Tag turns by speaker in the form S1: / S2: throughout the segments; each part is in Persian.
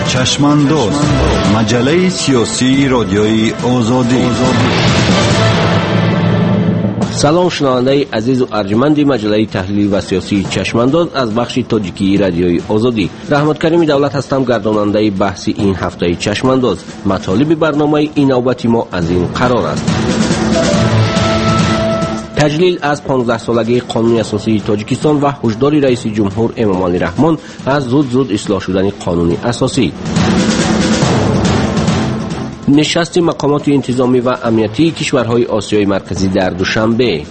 S1: چشمانداز، مجله سیاسی رادیوی آزادی.
S2: سلام شنونده عزیز و ارجمند مجله تحلیلی و سیاسی چشمانداز از بخش تاجیکی رادیوی آزادی. رحمت کریم دولت هستم، گرداننده بحث این هفته چشمانداز. مطالب برنامه این نوبتی ما از این قرار است: تجلیل از 15 سالگی قانون اساسی تاجیکستان و هشدار رئیس جمهور امامعلی رحمان از زود اصلاح شدن قانون اساسی. نشست مقامات انتظامی و امنیتی کشورهای آسیای مرکزی در دوشنبه.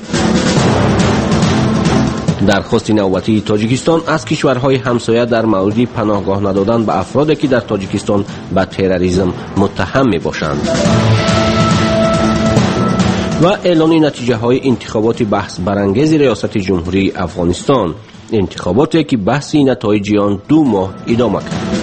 S2: درخواست نوبتی تاجیکستان از کشورهای همسایه در مورد پناهگاه ندادن به افرادی که در تاجیکستان به تروریسم متهم میباشند. و اعلان نتیجه های انتخابات بحث برانگیز ریاست جمهوری افغانستان، انتخاباتی که بحث نتایج آن 2 ماه ادامه کرد.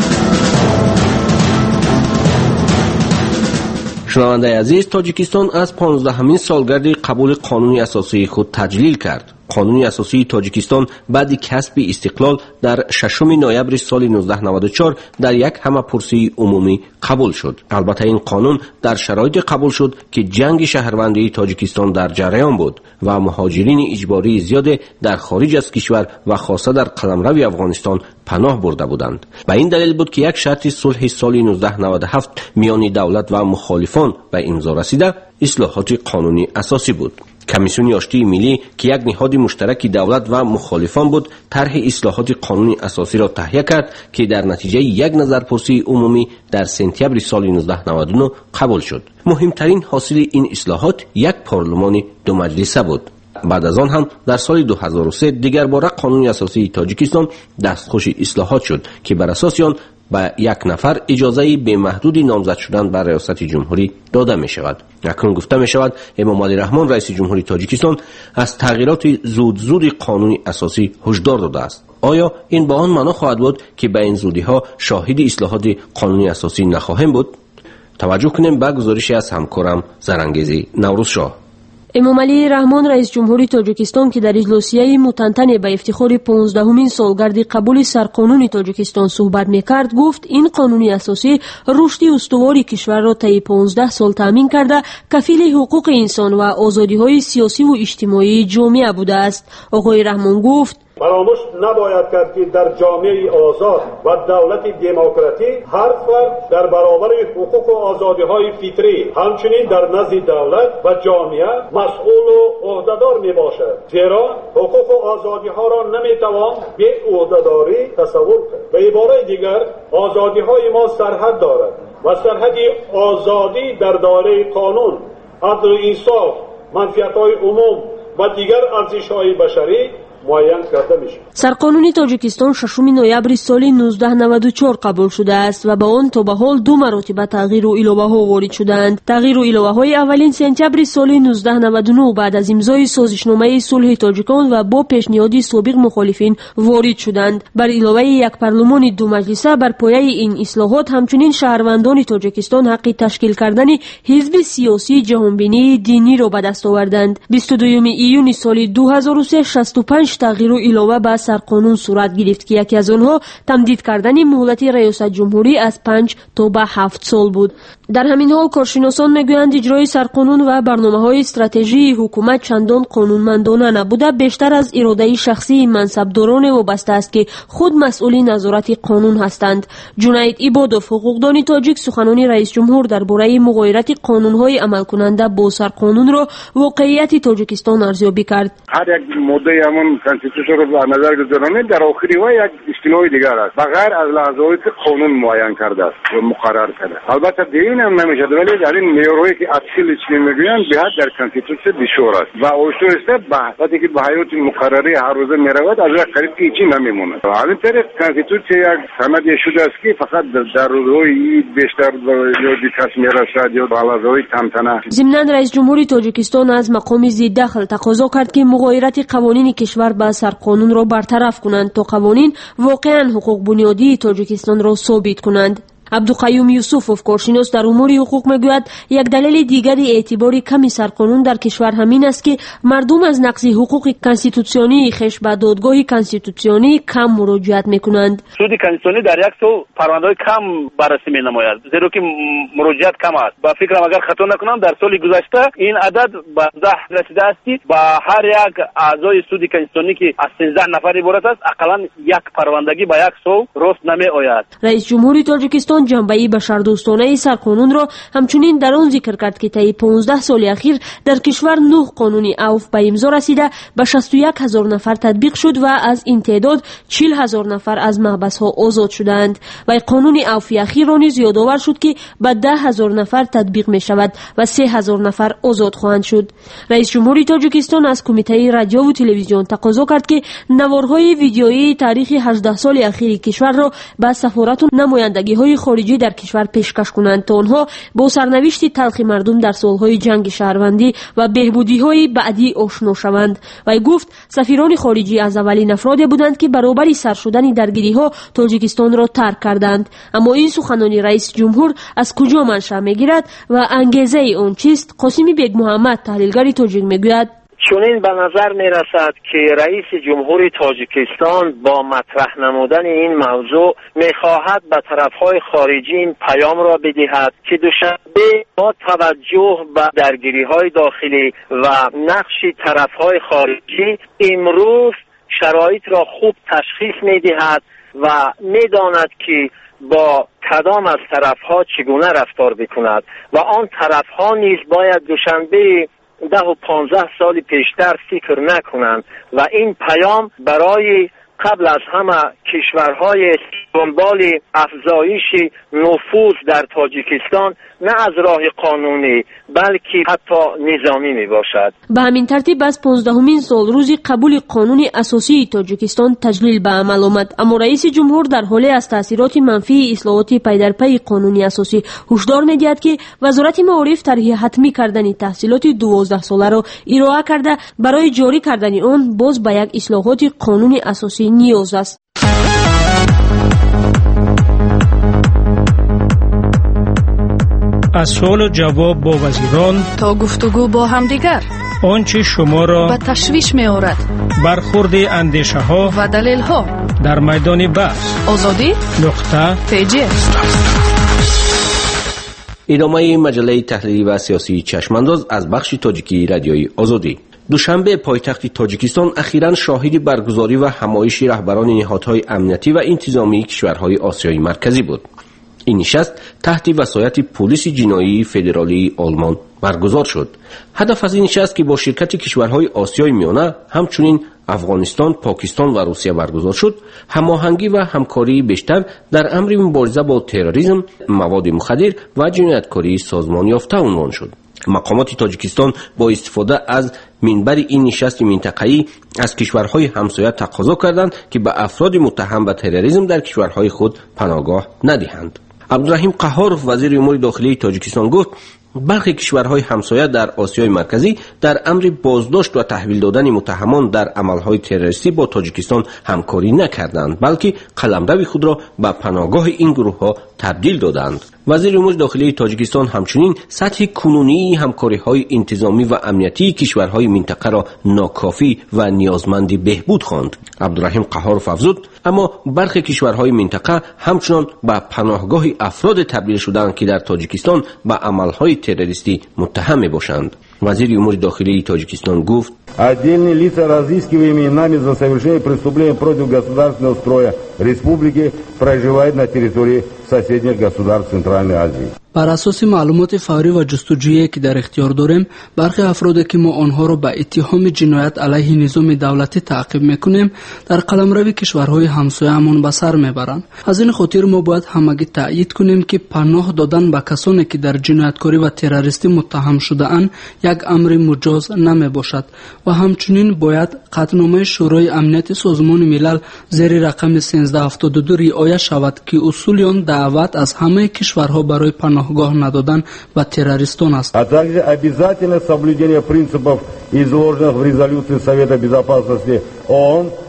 S2: شنونده عزیز، تاجیکستان از 15مین سالگرد قبول قانون اساسی خود تجلیل کرد. قانون اساسی تاجیکستان بعد کسب استقلال در 6 نوامبر سال 1994 در یک همه‌پرسی عمومی قبول شد. البته این قانون در شرایط قبول شد که جنگ شهروندی تاجیکستان در جریان بود و مهاجرین اجباری زیاد در خارج از کشور و خاصه در قلمرو افغانستان پناه برده بودند. به این دلیل بود که یک شرط صلح سال 1997 میان دولت و مخالفان به امضا رسیده اصلاحات قانونی اساسی بود. کمیسیون آشتی ملی که یک نهاد مشترک دولت و مخالفان بود، طرح اصلاحات قانون اساسی را تهیه کرد که در نتیجه یک نظرپرسی عمومی در سپتامبر سال 1999 قبول شد. مهمترین حاصل این اصلاحات یک پارلمان 2 مجلسه بود. بعد از آن هم در سال 2003 دیگر باره قانون اساسی تاجیکستان دستخوش اصلاحات شد که بر اساس آن به یک نفر اجازه به محدود نامزد شدن بر ریاست جمهوری داده می شود. اکنون گفته می شود امامعلی رحمان رئیس جمهوری تاجیکستان از تغییرات زود قانون اساسی هشدار داده است. آیا این به آن معنا خواهد بود که به این زودی ها شاهد اصلاحات قانون اساسی نخواهیم بود؟ توجه کنیم به گزارش از همکارم زرانگیزی نوروزشاه.
S3: امامعلی رحمان رئیس جمهوری تاجیکستان که در اجلاسیه متنطن به افتخار 15مین سالگرد قبول سرقانون تاجیکستان صحبت میکرد، گفت این قانون اساسی رشد استوار کشور را طی 15 سال تامین کرده کفیل حقوق انسان و آزادی‌های سیاسی و اجتماعی جامعه بوده است. آقای رحمان گفت
S4: فراموش نباید کرد که در جامعه آزاد و دولت دموکراتیک هر فرد در برابر حقوق و آزادی‌های فطری همچنین در نزد دولت و جامعه مسئول و عهده‌دار میباشد، زیرا حقوق و آزادی‌ها را نمیتوان به عهده‌داری تصور کرد. به عبارت دیگر آزادی‌های ما سرحد دارد و سرحد آزادی در دایره قانون، عدل و انصاف، منفعت‌های عموم و دیگر ارزش‌های بشری معین کرده میشه.
S3: سرقانون تاجیکستان 6 نوامبر سال 1994 قبول شده است و با آن تا به حال 2 مرتبه تغییر و علاوه ها وارد شدند. تغییر و علاوه های اولین سپتامبر سال 1999 بعد از امضای سازشنامه صلح تاجیکان و با پیشنهاد سابق مخالفین وارد شدند. بر علاوه یک پارلمان 2 مجلسه بر پایه این اصلاحات همچنین شهروندان تاجیکستان حق تشکیل کردن حزب سیاسی جهانبینی دینی را به دست آوردند. 22 ایون سال 2003 65 تغییر و علاوه به سرقانون صورت گرفت که یکی از آنها تمدید کردن مهلت ریاست جمهوری از 5 تا به 7 سال بود. در همین حال کارشناسان میگویند اجرای سرقانون و برنامه‌های استراتژی حکومت چندان قانونمندانه نبوده، بیشتر از اراده شخصی منصبداران وابسته است که خود مسئول نظارت قانون هستند. جنید عبادوف، حقوقدان تاجیک، سخنان رئیس جمهور درباره مغایرت قانون‌های عمل کننده با سرقانون را واقعیت تاجیکستان ارزیابی کرد.
S5: هر یک ماده همون کانستیتوشن رو به نظر گذارانید در آخری و یک اصطلاح دیگر است، بغیر از لحظاتی که قانون معین کرده است و مقرر کرده. البته این هم نمیشه، ولی در این معیارهایی که اصیل چی میگویند به حد در کانستیتوشن بشور است و اشور است. وقتی که به حیات مقرره هر روزه میرود از قریب هیچی نمیمونه. همین طریق کانستیتوشن یک سند شده است که فقط در روزهای بیشتر یا دیکاس میرسد یا به لحظه‌های تنتنه.
S3: ضمناً رئیس جمهوری تاجیکستان از مقام ضد دخل تقاضا کرد که مغایرت قوانین کشور به سرقانون را برطرف کنند تا قوانین واقعاً حقوق بنیادی تاجیکستان را ثابت کنند. عبدالقیوم یوسفوف کارشناس در امور حقوق میگوید یک دلیل دیگری اعتبار کمی سرقانون در کشور همین است که مردم از نقض حقوق کانستیتوسیونی خش به دادگاه کانستیتوسیونی کم مراجعت میکنند.
S6: سود کانستیتوسیونی در یک سو پرونده‌های کم بررسی می‌نماید، زیرا که مراجعت کم است. با فکرم اگر خطا نکنم در سال گذشته این عدد به 10 رسیده است. با هر یک اعضای سود کانستیتوسیونی که از 13 نفر عبارت است، حداقل یک پروندگی با یک سو راست نمی‌آید.
S3: رئیس جمهوری تاجیکستان جنبه بشردوستانه سرقانون را همچنین در آن ذکر کرد که طی 15 سال اخیر در کشور 9 قانون عفو به امضا رسیده به 61,000 نفر تطبیق شد و از این تعداد 40,000 نفر از محبس ها آزاد شدند و قانون عفو اخیر را نیز یادآور شد که به 10,000 نفر تطبیق می شود و 3,000 نفر آزاد خواهند شد. رئیس جمهوری تاجیکستان از کمیته رادیو و تلویزیون تقاضا کرد که نوارهای ویدیویی تاریخ 18 سال اخیر کشور را به سفارت و نمایندگی‌های خارجی در کشور پیشکش کنند تا آنها با سرنوشت تلخ مردم در سالهای جنگ شهروندی و بهبودی‌های بعدی آشنا شوند. و گفت سفیران خارجی از اولین افرادی بودند که برابر سر شدن درگیری‌ها تاجیکستان را ترک کردند. اما این سخنان رئیس جمهور از کجا منشأ می‌گیرد و انگیزه آن چیست؟ قاسمی بیگ محمد تحلیلگر تاجیک می‌گوید
S7: چنین به نظر می رسد که رئیس جمهور تاجیکستان با مطرح نمودن این موضوع می خواهد به طرفهای خارجی این پیام را بدهد که دوشنبه با توجه به درگیری های داخلی و نقش طرفهای خارجی امروز شرایط را خوب تشخیص می دهد و می داند که با کدام از طرفها چگونه رفتار بکند و آن طرفها نیز باید دوشنبه 10 و 15 سال پیشتر فکر نکنند و این پیام برای قبل از همه کشورهای دنبال افزایش نفوذ در تاجیکستان نه از راه قانونی بلکه حتی نظامی می باشد.
S3: به همین ترتیب از 15مین سال روز قبول قانون اساسی تاجیکستان تجلیل به عمل آمد، اما رئیس جمهور در حال از تاثیرات منفی اصلاحات پی در پی قانون اساسی هشدار می‌دهد که وزارت معارف طرح حتمی کردن تحصیلات 12 ساله را ارائه کرده برای جاری کردن آن باز به یک اصلاحات قانون اساسی نیاز است.
S8: از سوال و جواب با وزیران
S9: تا گفتگو با همدیگر،
S8: آنچه شما را
S9: به تشویش می آورد،
S8: برخورد اندیشه ها
S9: و دلیل ها
S8: در میدان بحث.
S9: آزادی پیجی.
S2: ادامه مجله تحلیلی و سیاسی چشمانداز از بخش تاجیکی رادیوی آزادی. دوشنبه پایتخت تاجیکستان اخیراً شاهد برگزاری و همایش رهبران نهادهای امنیتی و انتظامی کشورهای آسیای مرکزی بود. این نشست تحت وصایت پلیس جنایی فدرالی آلمان برگزار شد. هدف از این نشست که با شرکت کشورهای آسیای میانه همچنین افغانستان، پاکستان و روسیه برگزار شد، هماهنگی و همکاری بیشتر در امر مبارزه با تروریسم، مواد مخدر و جنایتکاری سازمان یافته عنوان شد. مقامات تاجیکستان با استفاده از منبر این نشست منطقه‌ای از کشورهای همسایه تقاضا کردند که به افراد متهم به تروریسم در کشورهای خود پناهگاه ندهند. عبدالرحیم قهارov وزیر امور داخلی تاجیکستان گفت برخی کشورهای همسایه در آسیای مرکزی در امر بازداشت و تحویل دادن متهمان در عملهای تروریستی با تاجیکستان همکاری نکردند، بلکه قلمرو خود را به پناهگاه این گروه‌ها تبدیل دادند. وزیر امور داخلی تاجیکستان همچنین سطح کنونی همکاری‌های انتظامی و امنیتی کشورهای منطقه را ناکافی و نیازمند بهبود خواند. عبدالرحیم قهارov افزود اما برخی کشورهای منطقه همچنان به پناهگاه افراد تبدیل شدند که در تاجیکستان به عملهای تروریستی متهم میباشند. وزیر امور داخلی تاجیکستان گفت
S10: отдельные лица, разыскиваемые нами за совершение преступления против государственного строя республики, проживают на территории соседних государств Центральной Азии.
S11: بر اساس معلومات فوری و جستجویی که در اختیار داریم، برخی افرادی که ما آنها را به اتهام جنایت علیه نظام دولتی تعقیب میکنیم در قلمرو کشورهای همسایه‌مان به سر میبرند. از این خاطر ما باید همگی تأیید کنیم که پناه دادن به کسانی که در جنایتکاری و تروریستی متهم شده اند یک امر مجاز نمی باشد و همچنین باید قطعنامه شورای امنیت سازمان ملل زیر رقم 1372 رعایت شود که اصول آن دعوت از همه کشورها برای پناهگاه ندادن و تروریستان است.
S10: А также обязательно соблюдение принципов, изложенных в резолюции Совета Безопасности ООН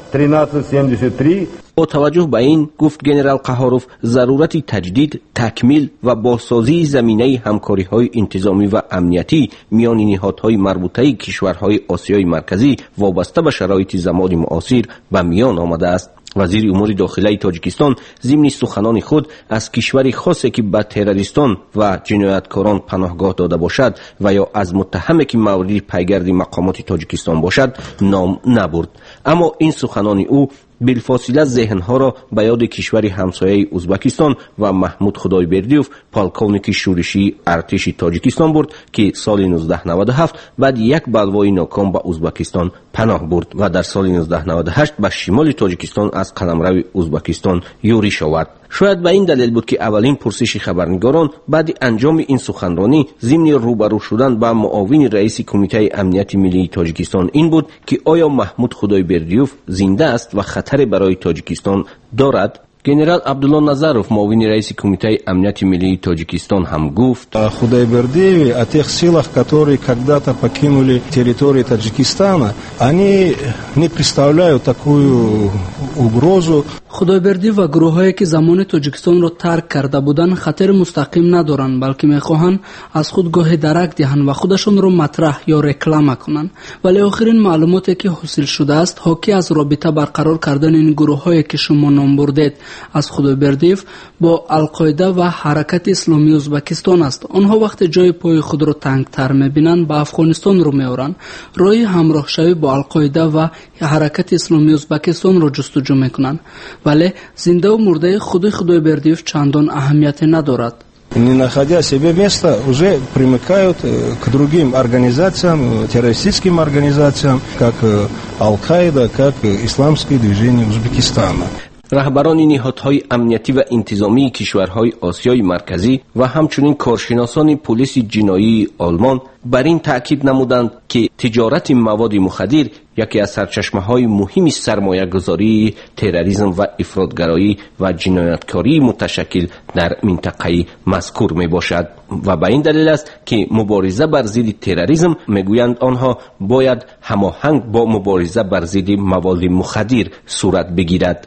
S10: 1373.
S2: با توجه به این گفت گنرال قهاروف ضرورت تجدید، تکمیل و بازسازی زمینه همکاری‌های انتظامی و امنیتی میان نهادهای مربوطه کشورهای آسیای مرکزی وابسته به شرایط زمان معاصر به میان آمده است. وزیر امور داخلی تاجیکستان ضمن سخنان خود از کشوری خاصی که به تروریستان و جنایتکاران پناهگاه داده باشد و یا از متهمی که مورد پیگرد مقامات تاجیکستان باشد نام نبرد، اما این سخنان او بالفاصله ذهنها را به یاد کشور همسایه ازبکستان و محمود خدایبردیوف پالکونیک شورشی ارتش تاجیکستان برد که سال 1997 بعد یک بلوای ناکام به ازبکستان پناه برد و در سال 1998 به شمال تاجیکستان از قلمرو ازبکستان یورش آورد. شاید به این دلیل بود که اولین پرسش خبرنگاران بعد انجام این سخنرانی ضمن روبرو شدن با معاون رئیس کمیته امنیت ملی تاجیکستان این بود که آیا محمود خدایبردیوف زنده است و خطر برای تاجیکستان دارد؟ گنرال Абдулло Назаров, معاون رئیس کمیته امنیت ملی تاجیکستان هم гуфт:
S12: Худайбердиевы о тех силах, которые когда-то покинули территорию Таджикистана, они не представляют такую угрозу.
S11: خدایبردی و گروهایی که زمان تاجیکستان را ترک کرده بودند خطر مستقیم ندارند، بلکه میخواهند از خود گاه درک دهند و خودشون را مطرح یا رکلام کنند. ولی آخرین معلوماتی که حاصل شده است حاکی از رابطه برقرار کردن این گروهایی که شما نام بردید از خدایبردیف با القاعده و حرکت اسلامی ازبکستان است. آنها وقتی جای پای خود را تنگتر میبینند به افغانستان رو میآورند، راه همراه شوی با القاعده و حرکت اسلامی ازبکستان را جستجو میکنند. ولی زنده و مرده خدایبردیف چندان اهمیت ندارد.
S12: Не находя себе места, уже примыкают к другим организациям, террористическим организациям, как Аль-Каида, как исламское движение Узбекистана.
S2: رهبران نهادهای امنیتی و انتظامی کشورهای آسیای مرکزی و همچنین کارشناسان پلیس جنایی آلمان بر این تاکید نمودند که تجارت مواد مخدر یکی از سرچشمه‌های مهم سرمایه‌گذاری، تروریسم و افراطگرایی و جنایتکاری متشکل در منطقه مذکور میباشد و به این دلیل است که مبارزه بر ضد تروریسم میگویند آنها باید هماهنگ با مبارزه بر ضد مواد مخدر صورت بگیرد.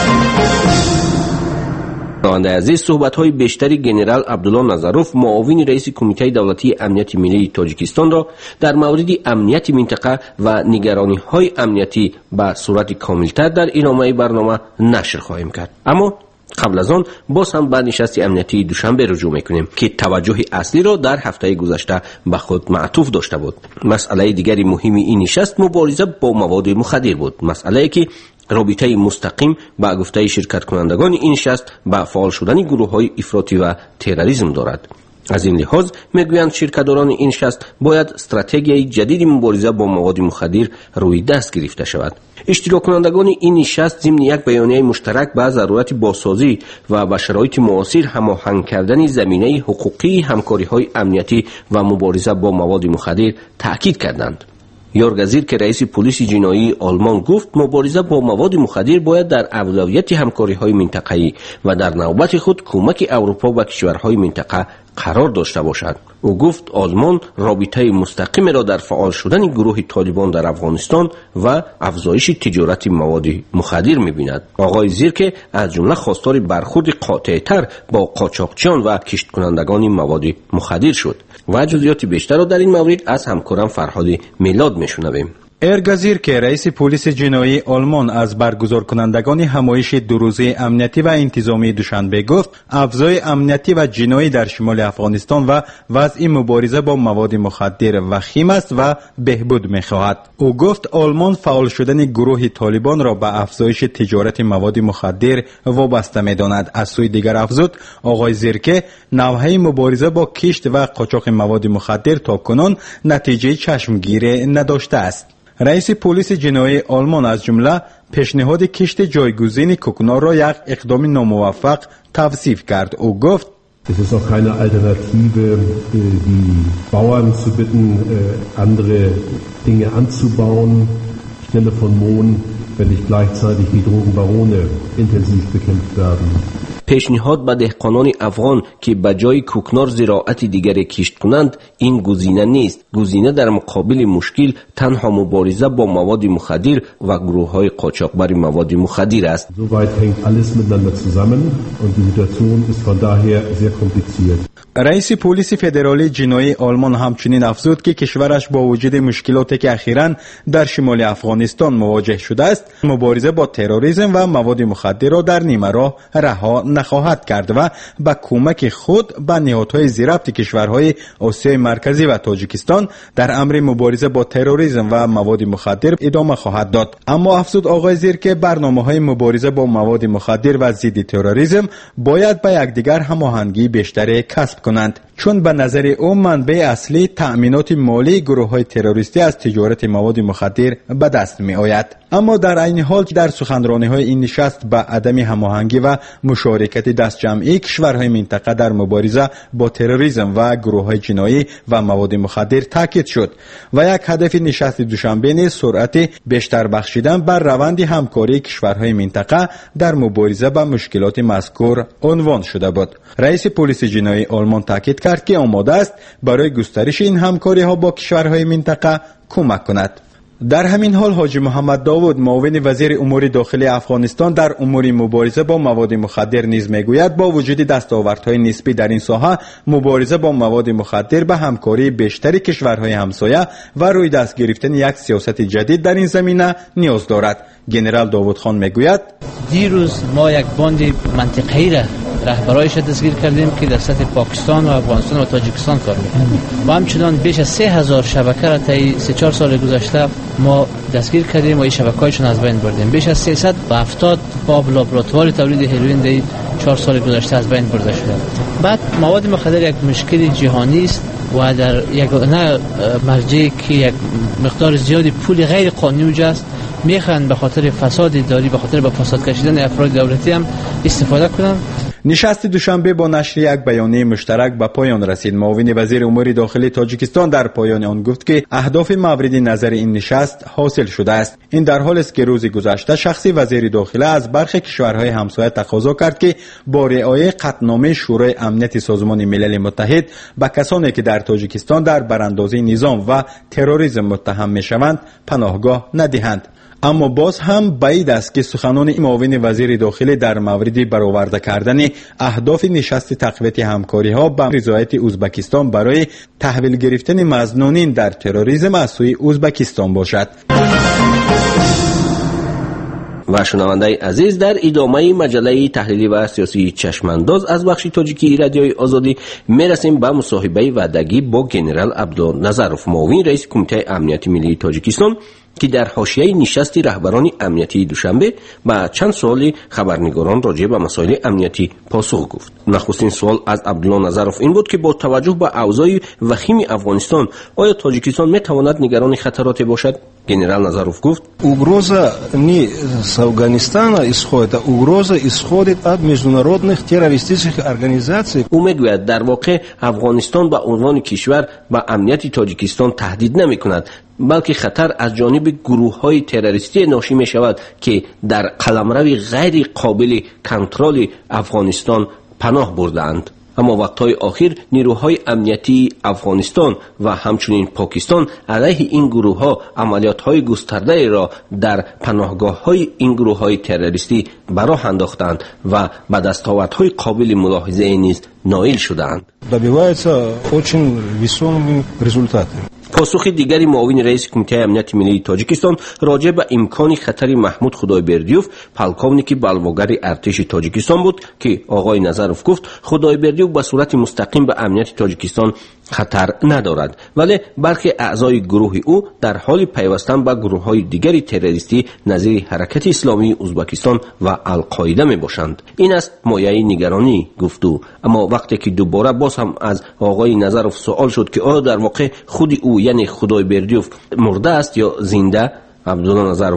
S2: شنونده عزیز، صحبت‌های بیشتری گنرال عبدالله نظروف معاون رئیس کمیته دولتی امنیت ملی تاجیکستان را در مورد امنیت منطقه و نگرانی‌های امنیتی به صورت کاملتر در ادامه برنامه نشر خواهیم کرد. اما قبل از آن باز هم به نشست امنیتی دوشنبه رجوع میکنیم که توجه اصلی را در هفته گذشته به خود معطوف داشته بود. مسئله دیگری مهم این نشست مبارزه با مواد مخدر بود، مسئله که رابطه مستقیم با گفته شرکت کنندگان این نشست با فعال شدن گروه‌های افراطی و تروریسم دارد. از این لحاظ میگویند شرکتداران این نشست باید استراتژی جدید مبارزه با مواد مخدر روی دست گرفته شود. اشتراک کنندگان این نشست ضمن یک بیانیه مشترک به ضرورت بازسازی و با شرایط معاصر هماهنگ کردن زمینه حقوقی همکاری‌های امنیتی و مبارزه با مواد مخدر تاکید کردند. یورگزیر که رئیس پلیس جنایی آلمان گفت مبارزه با مواد مخدر باید در اولویت همکاری‌های منطقه‌ای و در نوبت خود کمک اروپا و کشورهای منطقه قرار داشته باشد. او گفت آلمان رابطه مستقیم را در فعال شدن گروه طالبان در افغانستان و افزایش تجارت مواد مخدر می‌بیند. آقای زیرکه از جمله خواستار برخورد قاطع‌تر با قاچاقچیان و کشت کنندگان مواد مخدر شد. و جزئیات بیشتر را در این مورد از همکارم فرهاد میلاد میشنویم.
S13: ارگزیر که رئیس پلیس جنایی آلمان از برگزار کنندگان همایش دو روزه امنیتی و انتظامی دوشنبه گفت افزای امنیتی و جنایی در شمال افغانستان و وضع مبارزه با مواد مخدر وخیم است و بهبود می‌خواهد. او گفت آلمان فعال شدن گروه طالبان را به افزایش تجارت مواد مخدر وابسته می‌داند. از سوی دیگر افزود آقای زیرکه نوحه مبارزه با کشت و قاچاق مواد مخدر تاکنون نتیجه چشمگیر نداشته است. رئیس پلیس جنایی آلمان از جمله پیشنهاد کشت جایگزین کوکنار را یک اقدام ناموفق توصیف کرد. او گفت
S14: Es ist auch keine Alternative, die Bauern zu bitten, andere Dinge anzubauen, Stelle von Mohn, wenn nicht gleichzeitig die Drogenbarone intensiv bekämpft werden.
S2: پیشنهاد به دهقانان افغان که به جای کوکنار زراعت دیگری کشت کنند این گزینه نیست. گزینه در مقابل مشکل تنها مبارزه با مواد مخدر و گروه‌های قاچاقبر مواد مخدر است.
S14: Soweit hängt alles miteinander zusammen und die Situation ist von daher sehr kompliziert.
S13: رئیس پلیس فدرالی جنایی آلمان همچنین افزود که کشورش با وجود مشکلاتی که اخیراً در شمال افغانستان مواجه شده است، مبارزه با تروریسم و مواد مخدر را در نیمه راه رها نخواهد کرد و با کمک خود به نهادهای ضبط کشورهای آسیای مرکزی و تاجیکستان در امر مبارزه با تروریسم و مواد مخدر ادامه خواهد داد. اما افزود آقای زیر که برنامه‌های مبارزه با مواد مخدر و ضد تروریسم باید با یکدیگر هماهنگی بیشتری کسب کنند، چون به نظر او منبع اصلی تأمینات مالی گروه‌های تروریستی از تجارت مواد مخدر به دست می آید. اما در عین حال که در سخنرانی‌های این نشست به عدم هماهنگی و مشارکت دست جمعی کشورهای منطقه در مبارزه با تروریسم و گروه‌های جنایی و مواد مخدر تاکید شد و یک هدف نشست دوشنبه نیز سرعت بیشتر بخشیدن بر روند همکاری کشورهای منطقه در مبارزه با مشکلات مذکور عنوان شده بود. رئیس پلیس جنایی آلمان تاکید کرد که آماده است برای گسترش این همکاری‌ها با کشورهای منطقه کمک کند. در همین حال حاجی محمد داوود معاون وزیر امور داخلی افغانستان در امور مبارزه با مواد مخدر نیز میگوید با وجود دستاوردهای نسبی در این ساحه مبارزه با مواد مخدر به همکاری بیشتر کشورهای همسایه و روی دست گرفتن یک سیاست جدید در این زمینه نیاز دارد. جنرال داوود خان میگوید
S15: دیروز ما یک باند منطقه‌ای را رهبرایش دستگیر کردیم که در سطح پاکستان و افغانستان و تاجیکستان کار می‌کنه. ما همچنان بیش از 3000 شبکه را طی 3-4 سال گذشته ما دستگیر کردیم و این شبکه‌هایشون از بین بردیم. بیش از 370 باب لابراتوار تولید هروئین در 4 سال گذشته از بین برده شده. بعد مواد مخدر یک مشکل جهانی است و در یک مرجعی که یک مقدار زیادی پول غیر قانونی وجاست میخوان به خاطر فساد داری به خاطر به فساد کشیدن افراد دولتی هم استفاده کنند.
S13: نشست دوشنبه با نشر یک بیانیه مشترک به پایان رسید. معاون وزیر امور داخلی تاجیکستان در پایان آن گفت که اهداف مورد نظر این نشست حاصل شده است. این در حالی است که روز گذشته شخصی وزیر داخلی از برخی کشورهای همسایه تقاضا کرد که با رعایت قطعنامه شورای امنیت سازمان ملل متحد به کسانی که در تاجیکستان در براندازی نظام و تروریسم متهم میشوند پناهگاه ندهند. اما باز هم بعید است که سخنان معاون وزیر داخلی در مورد برآورده کردن اهداف نشست تقویت همکاری‌ها با رضایت ازبکستان برای تحویل گرفتن مظنونین در تروریسم از سوی ازبکستان باشد.
S2: و شنونده عزیز، در ادامه مجله تحلیلی و سیاسی چشمانداز از بخش تاجیکی رادیوی آزادی میرسیم به مصاحبه وعدگی با جنرال عبدالنظرов، معاون رئیس کمیته امنیت ملی تاجیکستان، که در حاشیه نشست رهبران امنیتی دوشنبه با چند سوال خبرنگاران راجع به مسائل امنیتی پاسخ گفت. نخستین سوال از عبدالنظرов این بود که با توجه به اوضاع وخیم افغانستان آیا تاجیکستان میتواند نگران خطرات باشد؟ Генерал Назаров گفت
S12: угроза не с Афганистана исходит, а угроза исходит от международных террористических организаций.
S2: او میگوید در واقع افغانستان به عنوان کشور به امنیت تاجیکستان تهدید نمی کند، بلکه خطر از جانب گروه‌های تروریستی ناشی می شود که در قلمرو غیر قابل کنترل افغانستان پناه بردند. اما وقتهای آخر نیروهای امنیتی افغانستان و همچنین پاکستان علیه این گروه‌ها عملیات‌های گسترده را در پناهگاه‌های این گروه‌های تروریستی به راه انداختند و به دستاوردهای قابل ملاحظه نیز نائل شدند.
S12: Добивается очень весомыми результатами.
S2: پاسخ دیگری معاون رئیس کمیته امنیت ملی تاجیکستان راجع به امکان خطر محمود خدایبردیوف، پلکاونیک بلواگر ارتش تاجیکستان بود که آقای نظرов گفت خدایبردیوف به صورت مستقیم به امنیت تاجیکستان خطر ندارد، ولی برخی اعضای گروه او در حال پیوستن به گروه‌های دیگری تروریستی نظیر حرکت اسلامی ازبکستان و القاعده می باشند. این است مایه نگرانی گفتو. اما وقتی که دوباره باز هم از آقای نظرов سوال شد که آیا در واقع خود او یعنی خدایبردیوف مرده است یا زنده، عبدالله نظرов گفت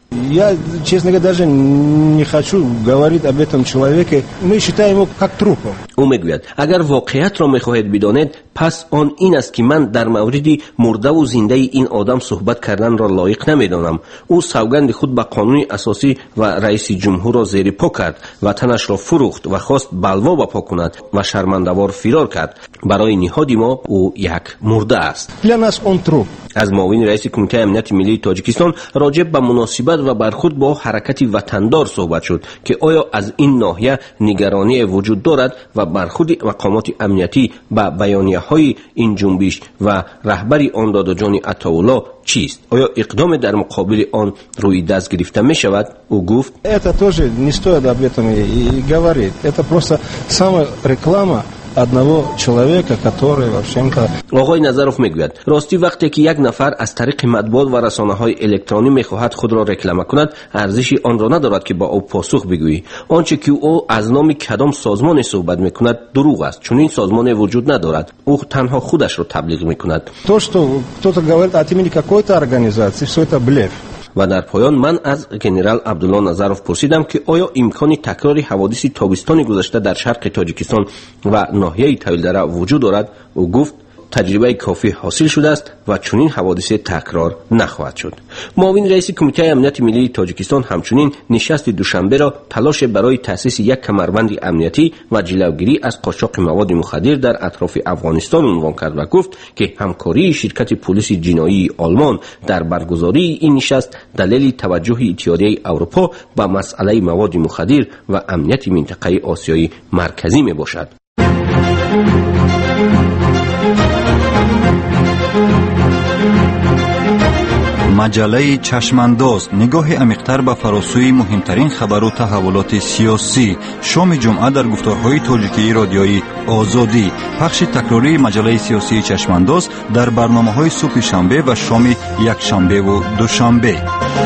S12: Я, честно говоря, даже не хочу говорить об этом человеке. Мы считаем его как трупом.
S2: او میگوید اگر واقعیت را میخواهید بدانید پس آن این است که من در مورد مرده و زنده این آدم صحبت کردن را لایق نمیدانم. او سوگند خود به قانون اساسی و رئیس جمهور را زیر پا کرد و تنش را فروخت و خواست بلوا برپا کند و شرمنده‌وار فرار کرد. برای نهاد ما او یک مرده است.
S12: Для нас он труп.
S2: از معاون رئیس کمیته امنیت ملی تاجیکستان راجع به مناسبت و برخورد با حرکت وطندار صحبت شد که آیا از این ناحیه نگرانی وجود دارد و برخورد مقامات امنیتی با بیانیه‌های این جنبش و رهبری آن دادا جان عطاالله چیست؟ آیا اقدام در مقابل آن روی دست گرفته می شود؟ او گفت
S12: Это тоже не стоит об этом и говорить. Это просто самая реклама одного человека, который вообще-то...
S2: آقای نظروف میگوید راستی وقتی که یک نفر از طریق مطبوعات و رسانه‌های الکترونی میخواهد خود را رکلامه کند ارزشی آن را ندارد که با او پاسخ بگویی. آنچه که او از نام کدام سازمان صحبت میکند دروغ است چون این سازمان وجود ندارد. او تنها خودش را تبلیغ میکند.
S12: То, что кто-то говорит от имени какой-то организации, все это блеф.
S2: و در پایان من از گنرال عبدالله نظروف پرسیدم که آیا امکانی تکرار حوادث تابستان گذشته در شرق تاجیکستان و ناحیه تایلدره وجود دارد؟ او گفت تجربه کافی حاصل شده است و چنین حوادث تکرار نخواهد شد. معاون رئیس کمیته امنیت ملی تاجیکستان همچنین نشست دوشنبه را تلاش برای تأسیس یک کمربند امنیتی و جلوگیری از قاچاق مواد مخدر در اطراف افغانستان عنوان کرد و گفت که همکاری شرکت پلیس جنایی آلمان در برگزاری این نشست دلیل توجه اتحادیه اروپا به مسئله مواد مخدر و امنیت منطقه آسیای مرکزی می باشد.
S1: مجله چشمانداز نگاه عمیق‌تر به فراسوی مهمترین خبر و تحولات سیاسی. شام جمعه در گفتارهای تاجیکی رادیویی آزادی. پخش تکراری مجله سیاسی چشمانداز در برنامه‌های صبح شنبه و شام یک شنبه و دوشنبه.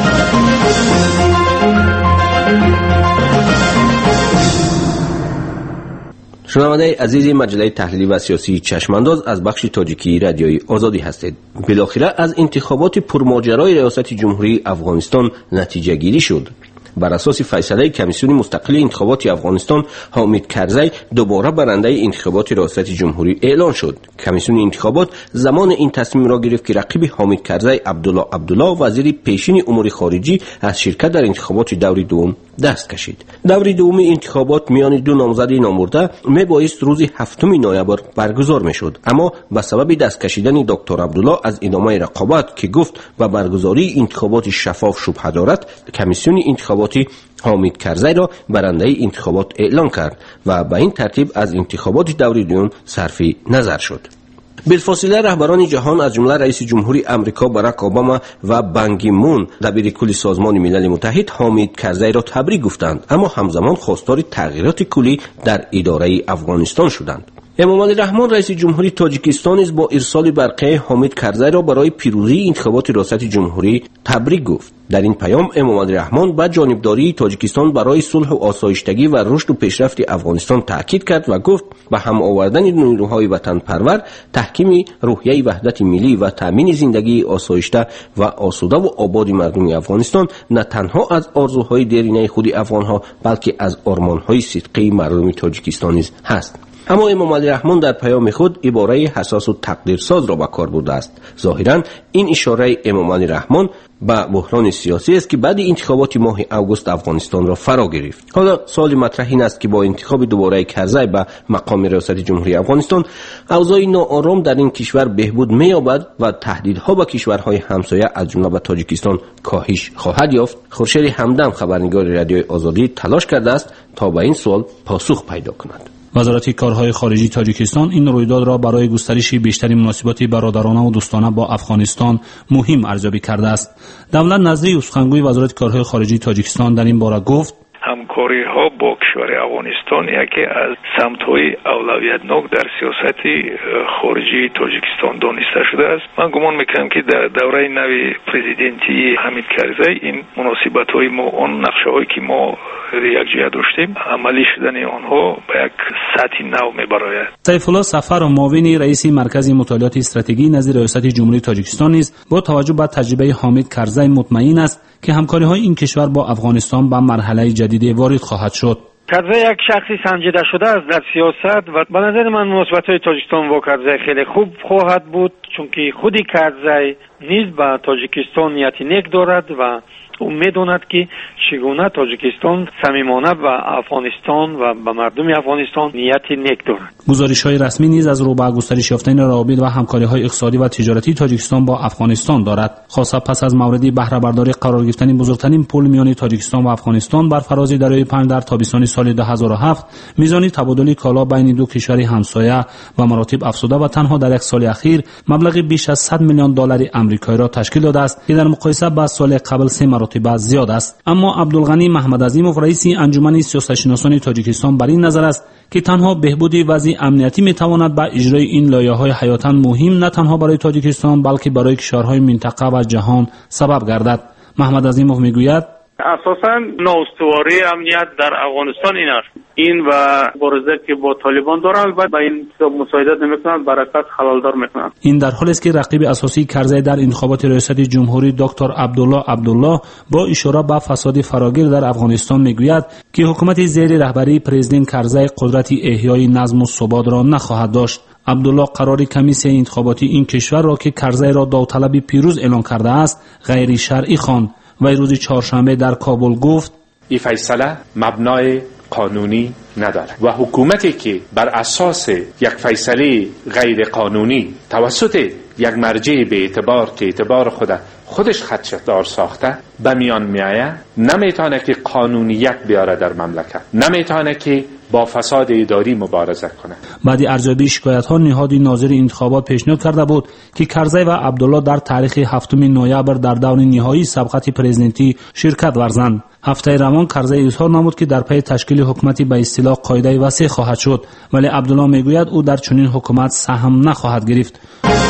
S2: شنونده عزیز مجله تحلیلی و سیاسی چشمانداز از بخش تاجیکی رادیوی آزادی هستید. بالاخره از انتخابات پرماجرای ریاست جمهوری افغانستان نتیجه گیری شد. بر اساس فیصله کمیسیون مستقل انتخابات افغانستان حامد کرزی دوباره برنده انتخابات ریاست جمهوری اعلان شد. کمیسیون انتخابات زمان این تصمیم را گرفت که رقیب حامد کرزی عبدالله وزیر پیشین امور خارجی از شرکت در انتخابات دور دوم دست کشید. دور دوم انتخابات میان دو نامزد نامرده میبایست روز 7 نوامبر برگزار میشد، اما به سبب دست کشیدن دکتر عبدالله از ادامه رقابت که گفت به برگزاری انتخابات شفاف شبهه دارد، کمیسیون انتخاباتی حامد کرزی را برنده انتخابات اعلان کرد و به این ترتیب از انتخابات دور دوم صرف نظر شد. بالفاصله رهبران جهان از جمله رئیس جمهوری امریکا باراک اوباما و بان کی مون دبیر کل سازمان ملل متحد حامد کرزی را تبریک گفتند، اما همزمان خواستار تغییرات کلی در اداره افغانستان شدند. امام علی رحمان رئیس جمهوری تاجیکستان نیز با ارسال برقه حامد کرزی را برای پیروزی انتخابات ریاست جمهوری تبریک گفت. در این پیام امام علی رحمان به جانبداری تاجیکستان برای صلح و آسایشتگی و رشد و پیشرفت افغانستان تاکید کرد و گفت به هم آوردن نیروهای وطن پرور، تحکیم روحیه وحدت ملی و تامین زندگی آسایشته و آسوده و آباد مردم افغانستان نه تنها از آرزوهای دیرینه خود افغانها بلکه از آرمانهای صدقی مردم تاجیکستان نیز هست. اما امام علی رحمان در پیام خود عباره حساس و تقدیرساز را به کار برده است. ظاهراً این اشاره امام علی رحمان به بحران سیاسی است که بعد انتخابات ماه اوگوست افغانستان را فرا گرفت. حالا سوال مطرح این است که با انتخاب دوباره کرزی به مقام ریاست جمهوری افغانستان اوضاع ناآرام در این کشور بهبود می‌یابد و تهدیدها به کشورهای همسایه از جمله به تاجیکستان کاهش خواهد یافت. خورشید همدم خبرنگار رادیوی آزادی تلاش کرده است تا به این سوال پاسخ پیدا کند.
S16: وزارت کارهای خارجی تاجیکستان این رویداد را برای گسترش بیشتر مناسبات برادرانه و دوستانه با افغانستان مهم ارزیابی کرده است. دولت نزدی سخنگوی وزارت کارهای خارجی تاجیکستان در این باره گفت
S17: همکاری ها با کشور افغانستان یکی از سمت‌های اولویتناک در سیاست خارجی تاجیکستان دانسته شده است. من گمان میکنم که در دوره نوی پرزیدنتی حامد کرزی این مناسبت‌های ما، آن نقشه‌هایی که ما یک جهت داشتیم، عملی شدن آنها به یک سطح نو میبراید.
S16: سیف الله سفر معاون رئیس مرکز مطالعات استراتژی نزد ریاست جمهوری تاجیکستان نیز با توجه به تجربه حامد کرزی مطمئن است که همکاری‌های این کشور با افغانستان به مرحله جدیدی وارد خواهد شد.
S18: کرزی یک شخصی سنجیده شده است در سیاست و به نظر من مناسبت‌های تاجیکستان با کرزی خیلی خوب خواهد بود، چون که خودی کرزی نیز به تاجیکستان نیتی نیک دارد و او می‌داند که چگونه تاجیکستان صمیمانه به افغانستان و به مردم افغانستان نیتی نیک دارد.
S16: گزارش‌های رسمی نیز از رو به گسترش یافتن روابط و همکاری‌های اقتصادی و تجارتی تاجیکستان با افغانستان دارد. خاصه پس از مورد بهره برداری قرار گرفتن بزرگترین پل میان تاجیکستان و افغانستان بر فراز دریای پنج در تابستان سال 2007، میزان تبادل کالا بین دو کشور همسایه و مراتب افزوده و تنها در یک سال اخیر مبلغ بیش از 100 میلیون دلار آمریکایی را تشکیل داده است که در مقایسه با سال قبل 3 مرتبه زیاد است. اما عبدالغنی محمد عظیموف رئیس انجمن سیاستشناسان تاجیکستان بر این نظر است که تنها بهبود وضع امنیتی میتواند به اجرای این لایه‌های حیاتاً مهم نه تنها برای تاجیکستان بلکه برای کشورهای منطقه و جهان سبب گردد. محمد عظیموف میگوید
S6: اساساً نااستواری امنیت در افغانستان این است. این و مبارزه که با طالبان دارند البته با این مساعدت نمیکنند، برکت خلالدار میکنند.
S16: این در حالی است که رقیب اساسی کرزی در انتخابات ریاست جمهوری دکتر عبدالله با اشاره به فساد فراگیر در افغانستان میگوید که حکومت زیر رهبری پرزیدنت کرزی قدرت احیای نظم و ثبات را نخواهد داشت. عبدالله قرار کمیسیون انتخاباتی این کشور را که کرزی را داوطلب پیروز اعلام کرده است غیر شرعی خواند و روز چهارشنبه در کابل گفت
S19: این فیصله مبنای قانونی ندارد و حکومتی که بر اساس یک فیصله غیر قانونی توسط یک مرجع به اعتبار که اعتبار خودش خدشه‌دار ساخته به میان میآید، نمیتونه که قانونیت بیاره در مملکت، نمیتونه که با فساد اداری مبارزه کنه.
S16: بعد ارزیابی شکایت‌ها نهاد ناظر انتخابات پیشنهاد کرده بود که کرزی و عبدالله در تاریخ 7 نوامبر در دور نهایی سبقت پرزیدنتی شرکت ورزند. هفته روان کرزی اظهار نمود که در پی تشکیل حکومتی به اصطلاح قاعده وسیع خواهد شد، ولی عبدالله میگوید او در چنین حکومت سهم نخواهد گرفت.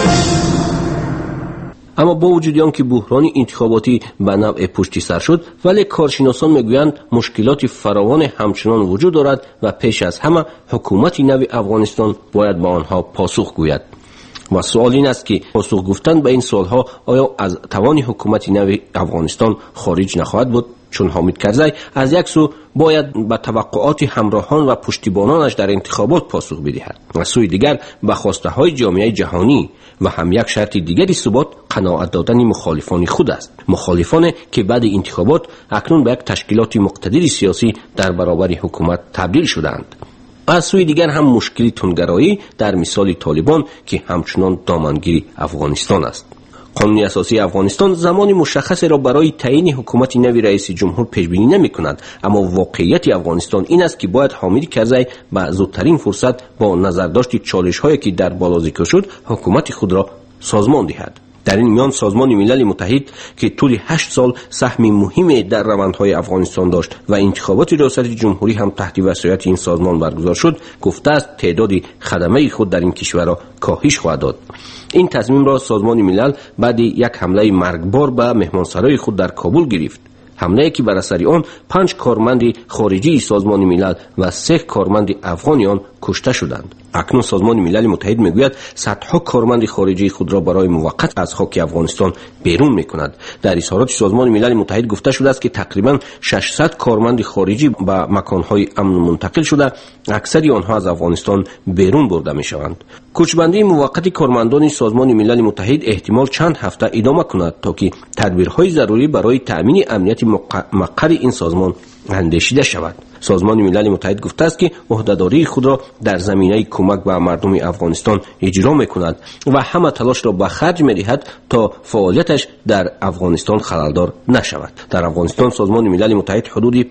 S2: اما با وجود آنکه بحران انتخاباتی به نوع پشتی سر شد، ولی کارشناسان میگویند مشکلات فراوان همچنان وجود دارد و پیش از همه حکومت نو افغانستان باید به آنها پاسخ گوید. و سوال این است که پاسخ گفتن به این سوالها آیا از توان حکومت نو افغانستان خارج نخواهد بود؟ چون حامد کرزی از یک سو باید به توقعات همراهان و پشتیبانانش در انتخابات پاسخ بدهد و سوی دیگر به خواسته های جامعه جهانی و هم یک شرط دیگری ثبات قناعت دادن مخالفان خود است، مخالفان که بعد انتخابات اکنون به یک تشکیلات مقتدر سیاسی در برابر حکومت تبدیل شدند. از سوی دیگر هم مشکلی تندگرایی در مثال طالبان که همچنان دامنگیر افغانستان است. قانون اساسی افغانستان زمان مشخصی را برای تعیین حکومت نو رئیس جمهور پیش بینی نمی‌کند، اما واقعیت افغانستان این است که باید حامد کرزی به زودترین فرصت با نظرداشت چالش‌هایی که در بالا ذکر شد حکومت خود را سازمان دهد. در این میان سازمان ملل متحد که طول 8 سال سهم مهمی در روندهای افغانستان داشت و انتخابات ریاست جمهوری هم تحت وصایت این سازمان برگزار شد، گفته است تعداد خدمه خود در این کشور را کاهش خواهد داد. این تصمیم را سازمان ملل بعد یک حمله مرگبار به مهمانسرای خود در کابل گرفت. حمله‌ای که بر اثر آن 5 کارمند خارجی سازمان ملل و 3 کارمند افغانی آن کشته شدند. اکنون سازمان ملل متحد میگوید صدها کارمند خارجی خود را برای موقت از خاک افغانستان بیرون میکند. در اظهارات سازمان ملل متحد گفته شده است که تقریبا 600 کارمند خارجی به مکانهای امن منتقل شده، اکثر آنها از افغانستان بیرون برده میشوند. کوچبندی موقت کارمندان سازمان ملل متحد احتمال چند هفته ادامه کند تا که تدبیرهای ضروری برای تأمین امنیت مقر این سازمان اندیشیده شود. سازمان ملل متحد گفته است که عهده‌داری خود را در زمینه کمک به مردم افغانستان اجرا می‌کند و همه تلاش را به خرج می‌دهد تا فعالیتش در افغانستان خللدار نشود. در افغانستان سازمان ملل متحد حدود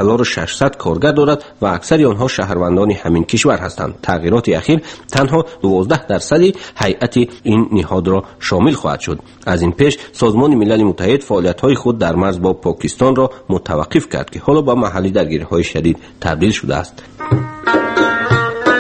S2: 5600 کارگر دارد و اکثر آنها شهروندان همین کشور هستند. تغییرات اخیر تنها 12% هیئت این نهاد را شامل خواهد شد. از این پیش سازمان ملل متحد فعالیت‌های خود در مرز با پاکستان را متوقف کرد که حالا با محلی درگیری‌های شدید تبدیل شده است.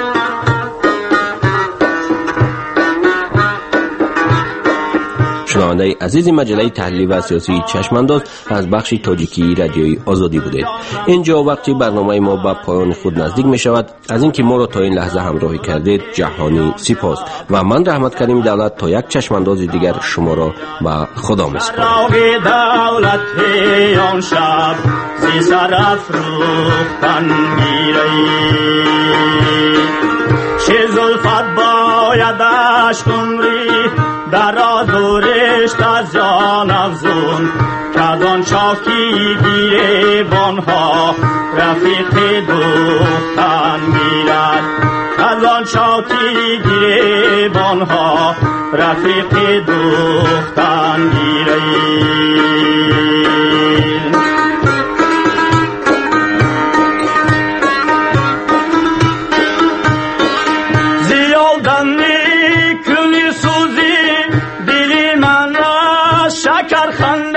S2: شنوندگان شنونده عزیز مجله تحلیلی و سیاسی چشمانداز از بخش تاجیکی رادیوی آزادی بودید. اینجا وقتی برنامه ما به پایان خود نزدیک می شود. از اینکه ما را تا این لحظه همراهی کردید جهانی سپاس و من رحمت کریم دولت تا یک چشمانداز دیگر شما را به خدا می سپارم.
S20: زلفت بایدش عمری دراز و رشت از جان افزون که از آن شاکی گریبانها رفیق دوختن میرد از آن شاکی گریبانها رفیق دوختن میرد.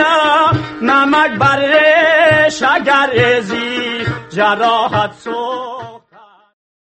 S20: نمک بر شگر ازی جراحت سو